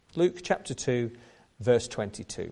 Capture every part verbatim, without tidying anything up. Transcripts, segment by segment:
Luke chapter two, verse twenty-two.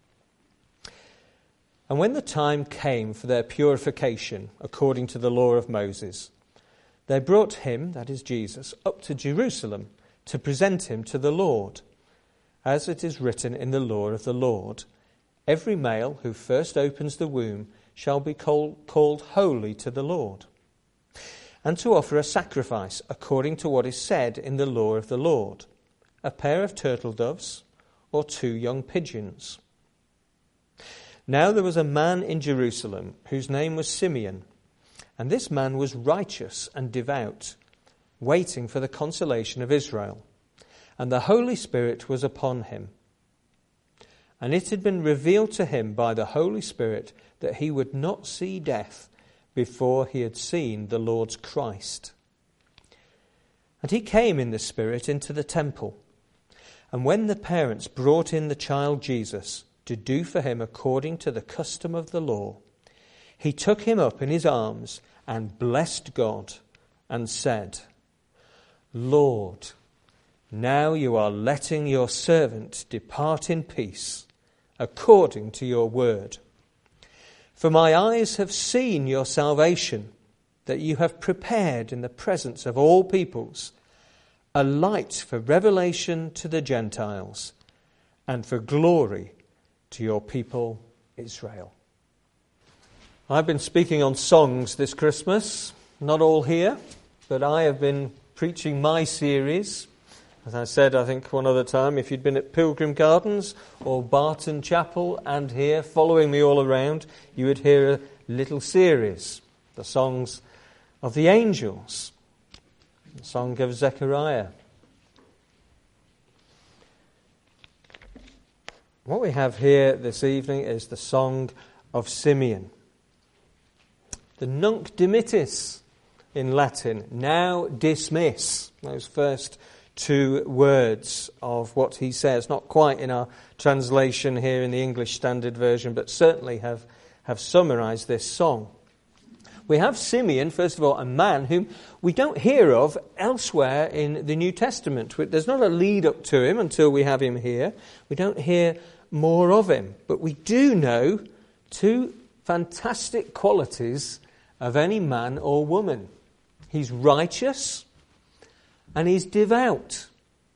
And when the time came for their purification, according to the law of Moses, they brought him, that is Jesus, up to Jerusalem to present him to the Lord. As it is written in the law of the Lord, every male who first opens the womb shall be called, called holy to the Lord, and to offer a sacrifice according to what is said in the law of the Lord, a pair of turtle doves or two young pigeons. Now there was a man in Jerusalem whose name was Simeon, and this man was righteous and devout, waiting for the consolation of Israel, and the Holy Spirit was upon him. And it had been revealed to him by the Holy Spirit that he would not see death before he had seen the Lord's Christ. And he came in the Spirit into the temple. And when the parents brought in the child Jesus to do for him according to the custom of the law, he took him up in his arms and blessed God and said, Lord, now you are letting your servant depart in peace, according to your word. For my eyes have seen your salvation, that you have prepared in the presence of all peoples, a light for revelation to the Gentiles, and for glory to your people Israel. I've been speaking on songs this Christmas, not all here, but I have been preaching my series. As I said, I think one other time, if you'd been at Pilgrim Gardens or Barton Chapel and here following me all around, you would hear a little series, the songs of the angels, the song of Zechariah. What we have here this evening is the song of Simeon. The Nunc Dimittis in Latin, now dismiss, those first two words of what he says, not quite in our translation here in the English Standard Version, but certainly have, have summarized this song. We have Simeon, first of all, a man whom we don't hear of elsewhere in the New Testament. There's not a lead up to him until we have him here. We don't hear more of him, but we do know two fantastic qualities of any man or woman. He's righteous and he's devout.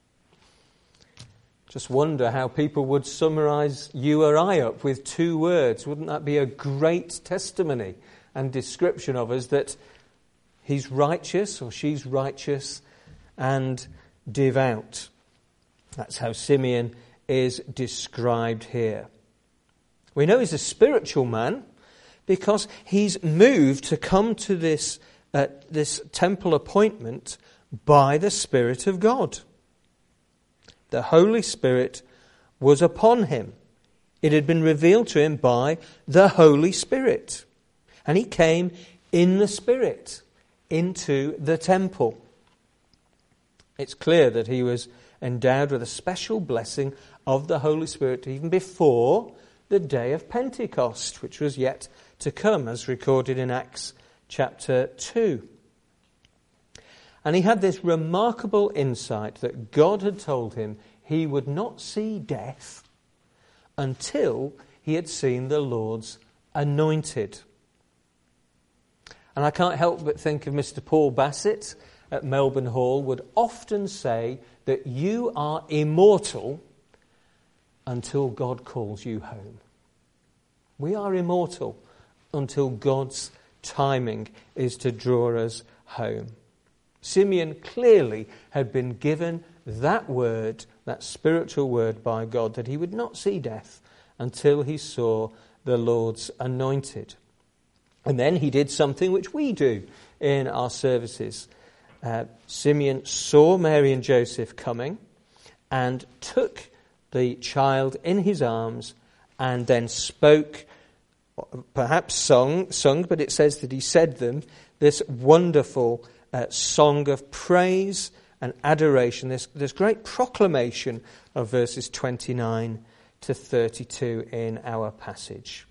Just wonder how people would summarize you or I up with two words. Wouldn't that be a great testimony and description of us, that he's righteous or she's righteous and devout? That's how Simeon is described here. We know he's a spiritual man because he's moved to come to this, uh, this temple appointment by the Spirit of God. The Holy Spirit was upon him. It had been revealed to him by the Holy Spirit. And he came in the Spirit into the temple. It's clear that he was endowed with a special blessing of the Holy Spirit even before the day of Pentecost, which was yet to come, as recorded in Acts chapter two. And he had this remarkable insight that God had told him he would not see death until he had seen the Lord's anointed. And I can't help but think of Mister Paul Bassett at Melbourne Hall would often say that you are immortal until God calls you home. We are immortal until God's timing is to draw us home. Simeon clearly had been given that word, that spiritual word by God, that he would not see death until he saw the Lord's anointed. And then he did something which we do in our services. Uh, Simeon saw Mary and Joseph coming and took the child in his arms and then spoke, perhaps sung, sung, but it says that he said them, this wonderful uh, song of praise and adoration, this, this great proclamation of verses twenty-nine to thirty-two in our passage.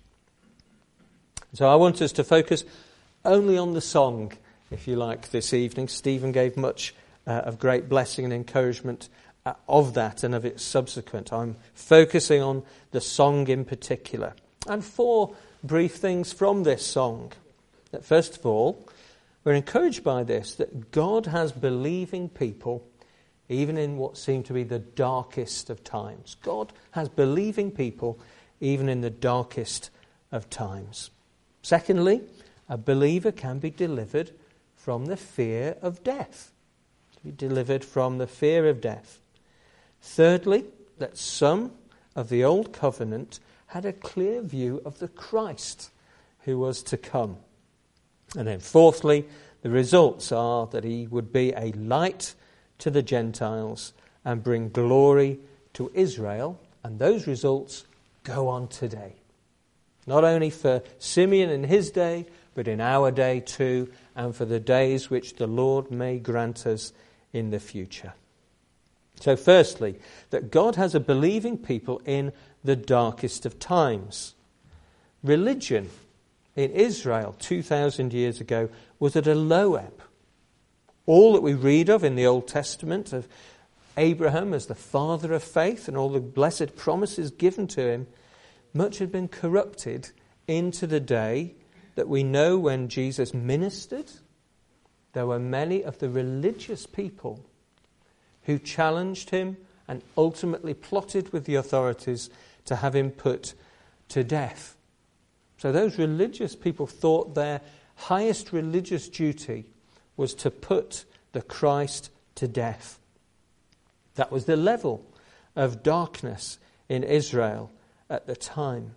So I want us to focus only on the song, if you like, this evening. Stephen gave much uh, of great blessing and encouragement of that and of its subsequent. I'm focusing on the song in particular. And four brief things from this song. That first of all, we're encouraged by this, that God has believing people even in what seem to be the darkest of times. God has believing people even in the darkest of times. Secondly, a believer can be delivered from the fear of death. To be delivered from the fear of death. Thirdly, that some of the old covenant had a clear view of the Christ who was to come. And then fourthly, the results are that he would be a light to the Gentiles and bring glory to Israel. And those results go on today. Not only for Simeon in his day, but in our day too, and for the days which the Lord may grant us in the future. So firstly, that God has a believing people in the darkest of times. Religion in Israel two thousand years ago was at a low ebb. All that we read of in the Old Testament of Abraham as the father of faith and all the blessed promises given to him, much had been corrupted into the day that we know when Jesus ministered. There were many of the religious people who challenged him and ultimately plotted with the authorities to have him put to death. So those religious people thought their highest religious duty was to put the Christ to death. That was the level of darkness in Israel at the time.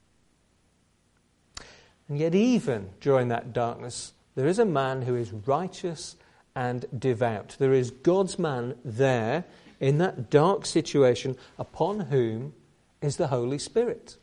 And yet even during that darkness, there is a man who is righteous and devout. There is God's man there in that dark situation upon whom is the Holy Spirit.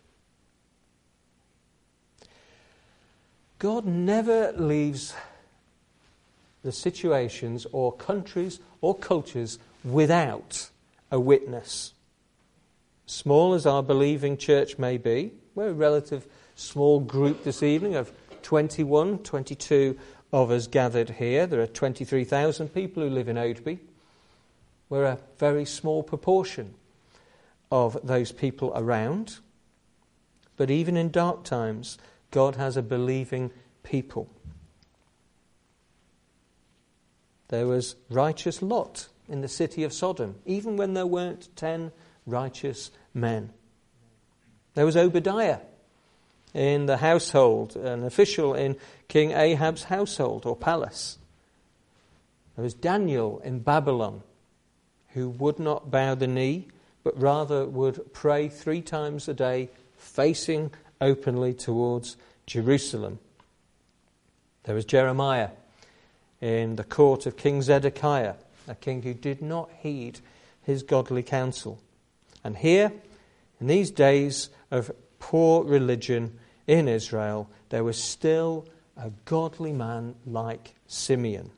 God never leaves the situations or countries or cultures without a witness. Small as our believing church may be, we're a relative small group this evening of twenty-one, twenty-two of us gathered here. There are twenty-three thousand people who live in Oadby. We're a very small proportion of those people around. But even in dark times, God has a believing people. There was righteous Lot in the city of Sodom, even when there weren't ten righteous men. There was Obadiah in the household, an official in King Ahab's household or palace. There was Daniel in Babylon, who would not bow the knee, but rather would pray three times a day, facing openly towards Jerusalem. There was Jeremiah in the court of King Zedekiah, a king who did not heed his godly counsel. And here, in these days of poor religion in Israel, there was still a godly man like Simeon.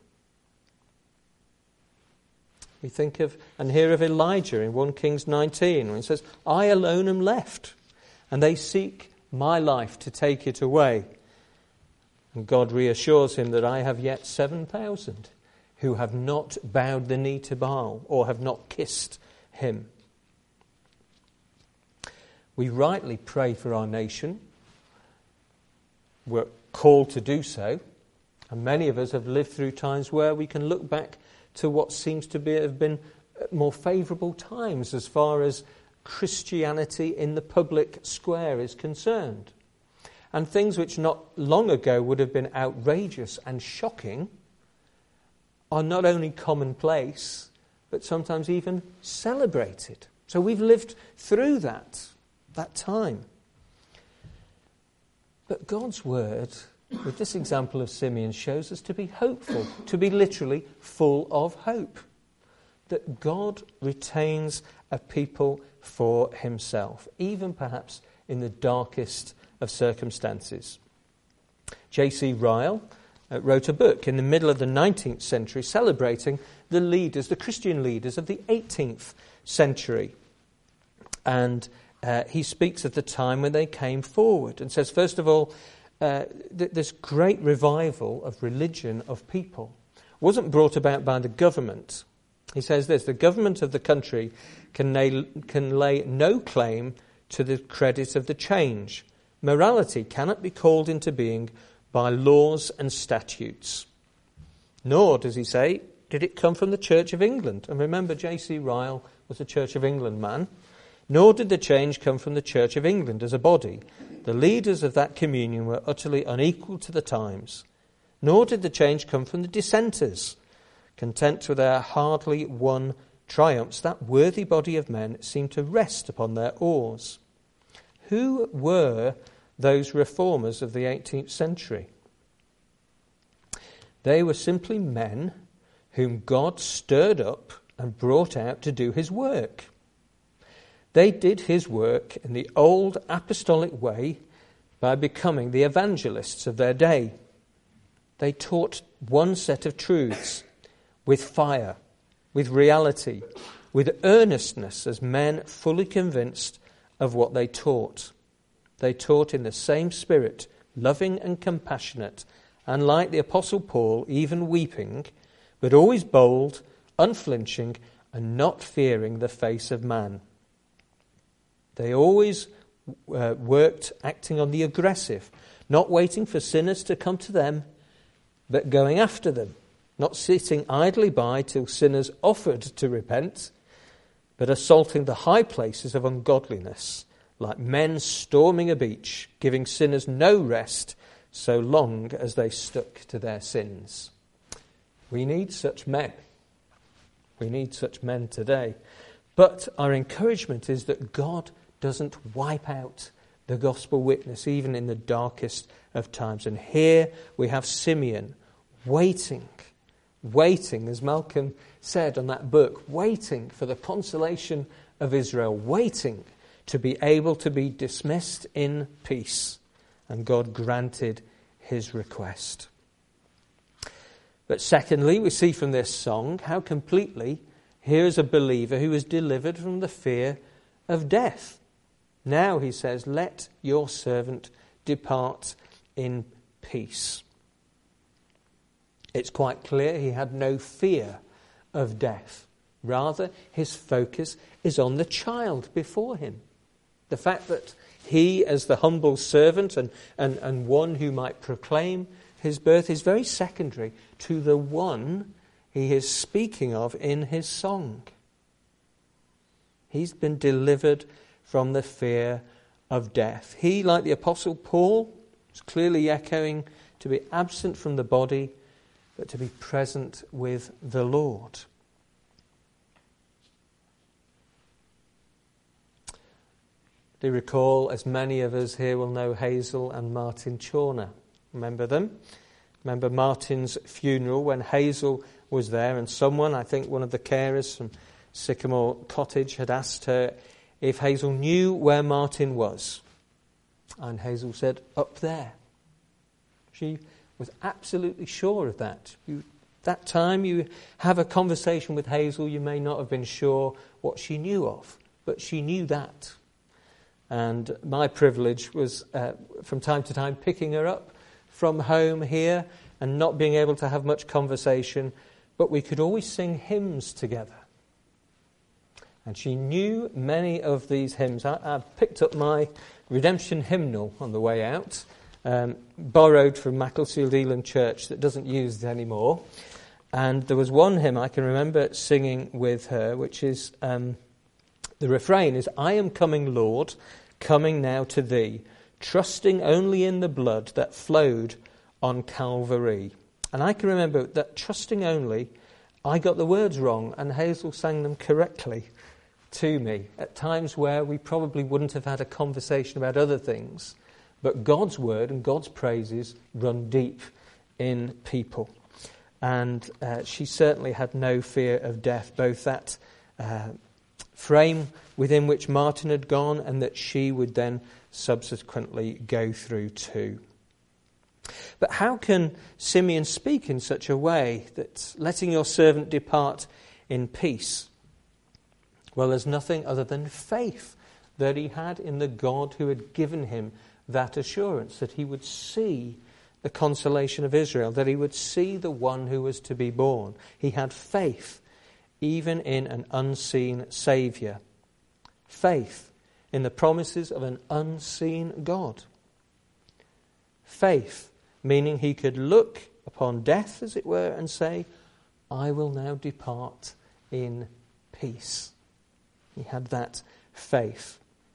We think of and hear of Elijah in First Kings nineteen, when he says, "I alone am left, and they seek my life to take it away." And God reassures him that I have yet seven thousand who have not bowed the knee to Baal or have not kissed him. We rightly pray for our nation. We're called to do so. And many of us have lived through times where we can look back to what seems to be have been more favourable times as far as Christianity in the public square is concerned. And things which not long ago would have been outrageous and shocking are not only commonplace, but sometimes even celebrated. So we've lived through that, that time. But God's word, with this example of Simeon, shows us to be hopeful, to be literally full of hope. That God retains a people for himself, even perhaps in the darkest of circumstances. J C Ryle uh, wrote a book in the middle of the nineteenth century celebrating the leaders, the Christian leaders of the eighteenth century. And uh, he speaks of the time when they came forward and says, first of all, uh, th- this great revival of religion of people wasn't brought about by the government. He says this: the government of the country can lay, can lay no claim to the credit of the change. Morality cannot be called into being by laws and statutes. Nor, does he say, did it come from the Church of England. And remember, J C Ryle was a Church of England man. Nor did the change come from the Church of England as a body. The leaders of that communion were utterly unequal to the times. Nor did the change come from the dissenters. Content with their hardly won triumphs, that worthy body of men seemed to rest upon their oars. Who were those reformers of the eighteenth century? They were simply men whom God stirred up and brought out to do his work. They did his work in the old apostolic way by becoming the evangelists of their day. They taught one set of truths with fire, with reality, with earnestness, as men fully convinced of what they taught. They taught in the same spirit, loving and compassionate, and like the Apostle Paul, even weeping, but always bold, unflinching, and not fearing the face of man. They always uh, worked acting on the aggressive, not waiting for sinners to come to them, but going after them, not sitting idly by till sinners offered to repent, but assaulting the high places of ungodliness, like men storming a beach, giving sinners no rest so long as they stuck to their sins. We need such men. We need such men today. But our encouragement is that God doesn't wipe out the gospel witness even in the darkest of times. And here we have Simeon waiting, waiting, as Malcolm said on that book, waiting for the consolation of Israel, waiting to be able to be dismissed in peace. And God granted his request. But secondly, we see from this song how completely here is a believer who is delivered from the fear of death. Now, he says, let your servant depart in peace. It's quite clear he had no fear of death. Rather, his focus is on the child before him. The fact that he, as the humble servant and, and, and one who might proclaim his birth, is very secondary to the one he is speaking of in his song. He's been delivered from the fear of death. He, like the Apostle Paul, is clearly echoing to be absent from the body, but to be present with the Lord. Do you recall, as many of us here will know, Hazel and Martin Chawner? Remember them? Remember Martin's funeral when Hazel was there, and someone, I think one of the carers from Sycamore Cottage, had asked her if Hazel knew where Martin was. And Hazel said, up there. She was absolutely sure of that. You, that time you have a conversation with Hazel, you may not have been sure what she knew of, but she knew that. And my privilege was, uh, from time to time, picking her up from home here and not being able to have much conversation, but we could always sing hymns together. And she knew many of these hymns. I, I picked up my redemption hymnal on the way out, um, borrowed from Macclesfield Eland Church that doesn't use it anymore. And there was one hymn I can remember singing with her, which is, um, the refrain is, I am coming, Lord, coming now to thee, trusting only in the blood that flowed on Calvary. And I can remember that trusting only, I got the words wrong, and Hazel sang them correctly to me at times where we probably wouldn't have had a conversation about other things. But God's word and God's praises run deep in people. And uh, she certainly had no fear of death, both that uh, frame within which Martin had gone and that she would then subsequently go through too. But how can Simeon speak in such a way that letting your servant depart in peace? Well, there's nothing other than faith that he had in the God who had given him that assurance, that he would see the consolation of Israel, that he would see the one who was to be born. He had faith even in an unseen Saviour. Faith in the promises of an unseen God. Faith, meaning he could look upon death, as it were, and say, I will now depart in peace. He had that faith.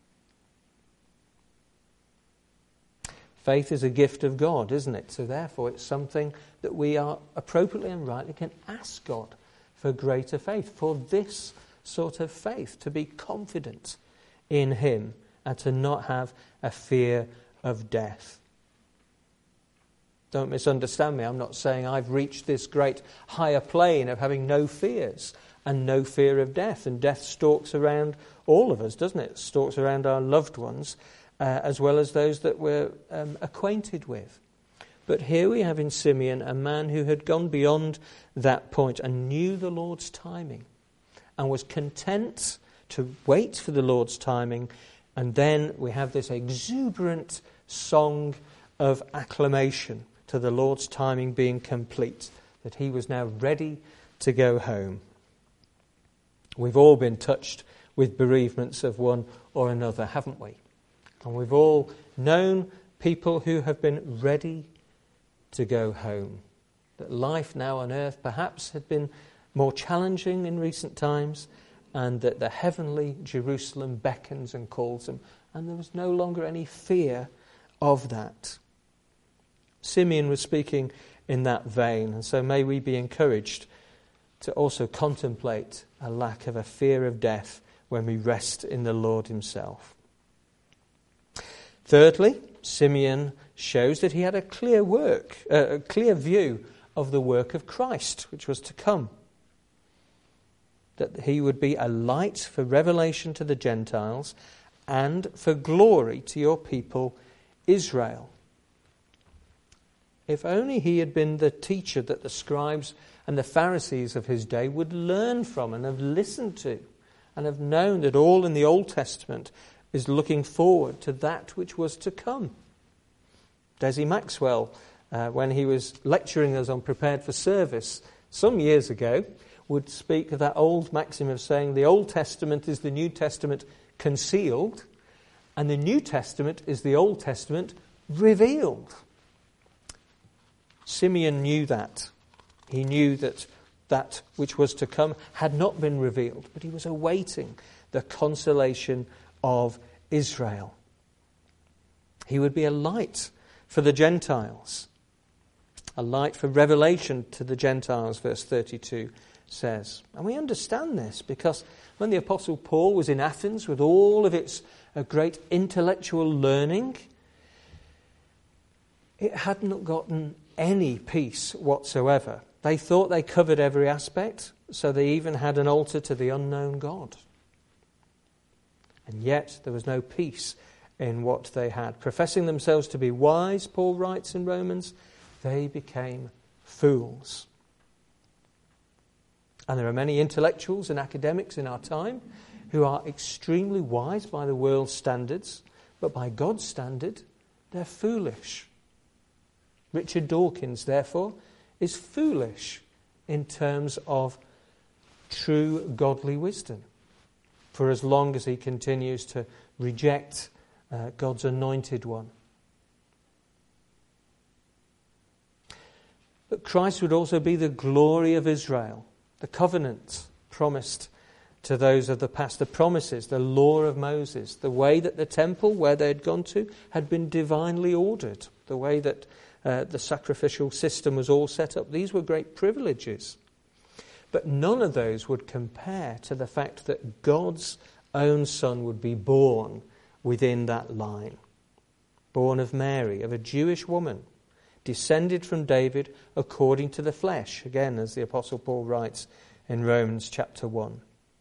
Faith is a gift of God, isn't it? So therefore it's something that we are appropriately and rightly can ask God for greater faith, for this sort of faith, to be confident in him and to not have a fear of death. Don't misunderstand me. I'm not saying I've reached this great higher plane of having no fears and no fear of death. And death stalks around all of us, doesn't it? It stalks around our loved ones, uh, as well as those that we're um, acquainted with. But here we have in Simeon a man who had gone beyond that point and knew the Lord's timing and was content to wait for the Lord's timing. And then we have this exuberant song of acclamation to the Lord's timing being complete, that he was now ready to go home. We've all been touched with bereavements of one or another, haven't we? And we've all known people who have been ready to go home. That life now on earth perhaps had been more challenging in recent times, and that the heavenly Jerusalem beckons and calls them, and there was no longer any fear of that. Simeon was speaking in that vein, and so may we be encouraged to also contemplate a lack of a fear of death when we rest in the Lord himself. Thirdly, Simeon shows that he had a clear work, uh, a clear view of the work of Christ, which was to come. That he would be a light for revelation to the Gentiles and for glory to your people Israel. If only he had been the teacher that the scribes and the Pharisees of his day would learn from and have listened to, and have known that all in the Old Testament is looking forward to that which was to come. Desi Maxwell, uh, when he was lecturing us on Prepared for Service some years ago, would speak of that old maxim of saying the Old Testament is the New Testament concealed, and the New Testament is the Old Testament revealed. Simeon knew that. He knew that that which was to come had not been revealed, but he was awaiting the consolation of Israel. He would be a light for the Gentiles, a light for revelation to the Gentiles, verse thirty-two says. And we understand this because when the Apostle Paul was in Athens with all of its uh, great intellectual learning, it hadn't gotten any peace whatsoever. They thought they covered every aspect, so they even had an altar to the unknown God. And yet there was no peace in what they had. Professing themselves to be wise, Paul writes in Romans, they became fools. And there are many intellectuals and academics in our time who are extremely wise by the world's standards, but by God's standard, they're foolish. Richard Dawkins, therefore, is foolish in terms of true godly wisdom, for as long as he continues to reject uh, God's anointed one. But Christ would also be the glory of Israel, the covenant promised to those of the past, the promises, the law of Moses, the way that the temple where they had gone to had been divinely ordered, the way that uh, the sacrificial system was all set up. These were great privileges. But none of those would compare to the fact that God's own Son would be born within that line. Born of Mary, of a Jewish woman, descended from David according to the flesh. Again, as the Apostle Paul writes in Romans chapter one.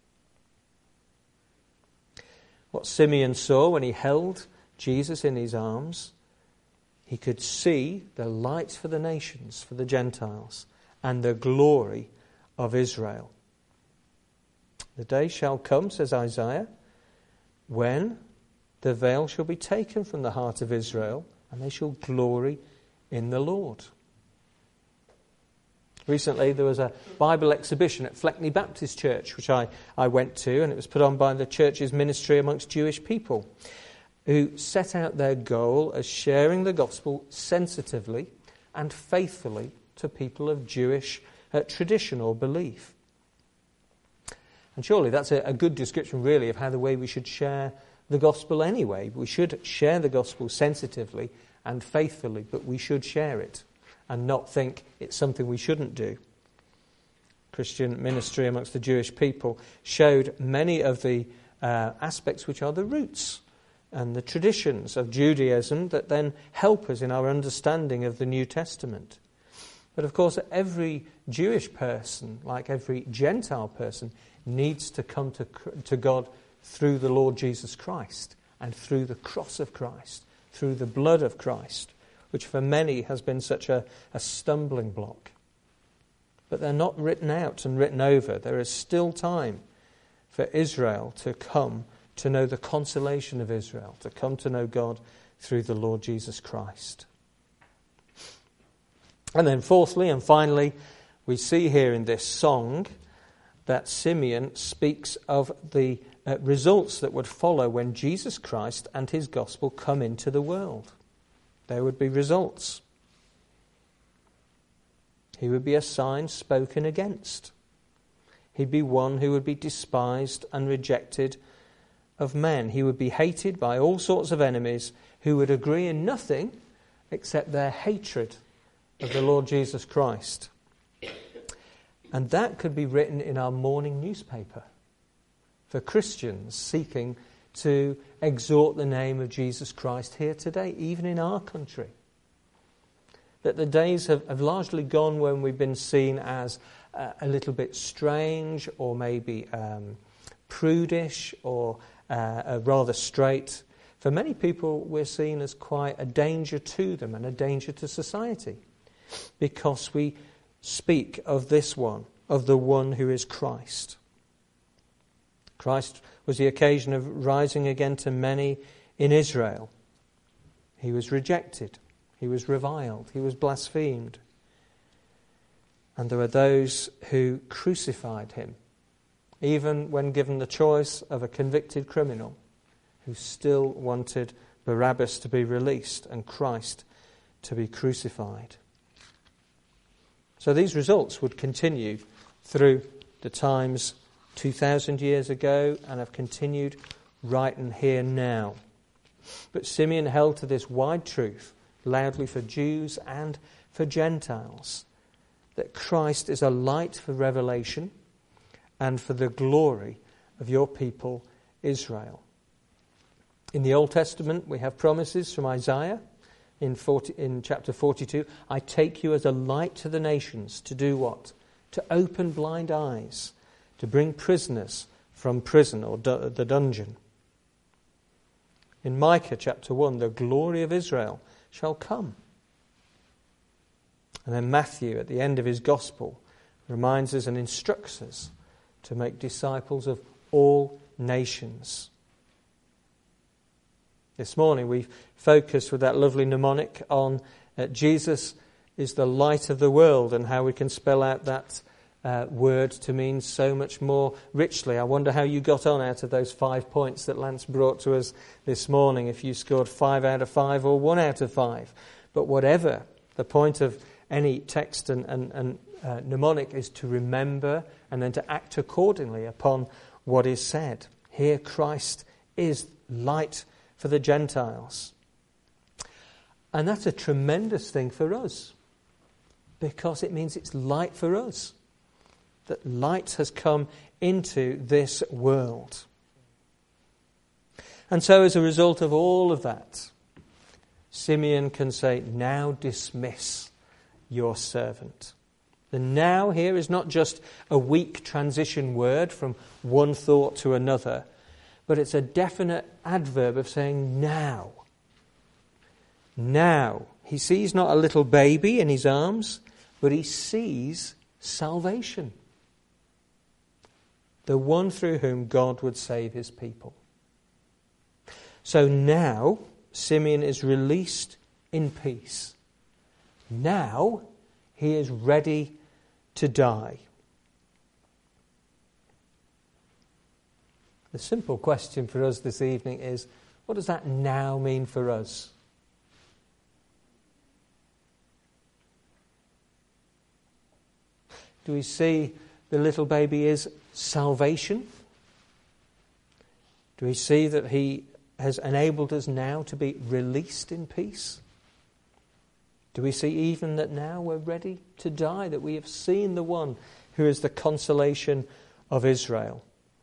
What Simeon saw when he held Jesus in his arms, he could see the light for the nations, for the Gentiles, and the glory of Israel. The day shall come, says Isaiah, when the veil shall be taken from the heart of Israel, and they shall glory in the Lord. Recently there was a Bible exhibition at Fleckney Baptist Church, which I, I went to, and it was put on by the church's ministry amongst Jewish people, who set out their goal as sharing the gospel sensitively and faithfully to people of Jewish uh, tradition or belief. And surely that's a, a good description, really, of how the way we should share the gospel anyway. We should share the gospel sensitively and faithfully, but we should share it and not think it's something we shouldn't do. Christian ministry amongst the Jewish people showed many of the uh, aspects which are the roots and the traditions of Judaism that then help us in our understanding of the New Testament. But of course, every Jewish person, like every Gentile person, needs to come to, to God through the Lord Jesus Christ and through the cross of Christ, through the blood of Christ, which for many has been such a, a stumbling block. But they're not written out and written over. There is still time for Israel to come to know the consolation of Israel, to come to know God through the Lord Jesus Christ. And then fourthly and finally, we see here in this song that Simeon speaks of the uh, results that would follow when Jesus Christ and his gospel come into the world. There would be results. He would be a sign spoken against. He'd be one who would be despised and rejected of men. He would be hated by all sorts of enemies who would agree in nothing except their hatred of the Lord Jesus Christ. And that could be written in our morning newspaper for Christians seeking to exhort the name of Jesus Christ here today, even in our country. That the days have, have largely gone when we've been seen as uh, a little bit strange or maybe um, prudish or uh, uh, rather straight. For many people, we're seen as quite a danger to them and a danger to society because we speak of this one, of the one who is Christ. Christ was the occasion of rising again to many in Israel. He was rejected. He was reviled. He was blasphemed. And there were those who crucified him, even when given the choice of a convicted criminal who still wanted Barabbas to be released and Christ to be crucified. So these results would continue through the times two thousand years ago and have continued right and here now. But Simeon held to this wide truth, loudly for Jews and for Gentiles, that Christ is a light for revelation and for the glory of your people Israel. In the Old Testament we have promises from Isaiah in, forty, in chapter forty-two. I take you as a light to the nations to do what? To open blind eyes, to bring prisoners from prison or du- the dungeon. In Micah chapter one, the glory of Israel shall come. And then Matthew, at the end of his gospel, reminds us and instructs us to make disciples of all nations. This morning we've focused with that lovely mnemonic on uh, Jesus is the light of the world and how we can spell out that uh, word to mean so much more richly. I wonder how you got on out of those five points that Lance brought to us this morning, if you scored five out of five or one out of five. But whatever, the point of any text and, and, and uh, mnemonic is to remember and then to act accordingly upon what is said. Here Christ is light for the Gentiles. And that's a tremendous thing for us, because it means it's light for us. That light has come into this world. And so as a result of all of that, Simeon can say, now dismiss your servant. The now here is not just a weak transition word from one thought to another, but it's a definite adverb of saying now. Now. He sees not a little baby in his arms, but he sees salvation. The one through whom God would save his people. So now, Simeon is released in peace. Now, he is ready to die. The simple question for us this evening is, what does that now mean for us? Do we see the little baby is salvation? Do we see that he has enabled us now to be released in peace? Do we see even that now we're ready to die, that we have seen the one who is the consolation of Israel?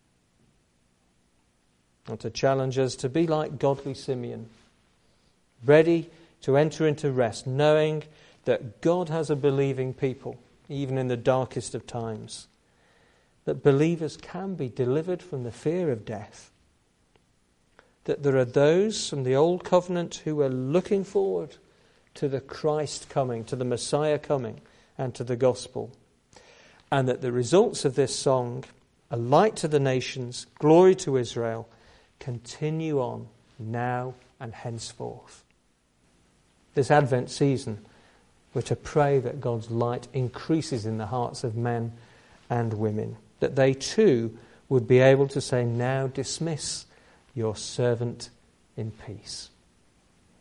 And to challenge us to be like godly Simeon, ready to enter into rest, knowing that God has a believing people, even in the darkest of times, that believers can be delivered from the fear of death, that there are those from the old covenant who are looking forward to the Christ coming, to the Messiah coming, and to the gospel, and that the results of this song, a light to the nations, glory to Israel, continue on now and henceforth. This Advent season, we're to pray that God's light increases in the hearts of men and women, that they too would be able to say, now dismiss your servant in peace.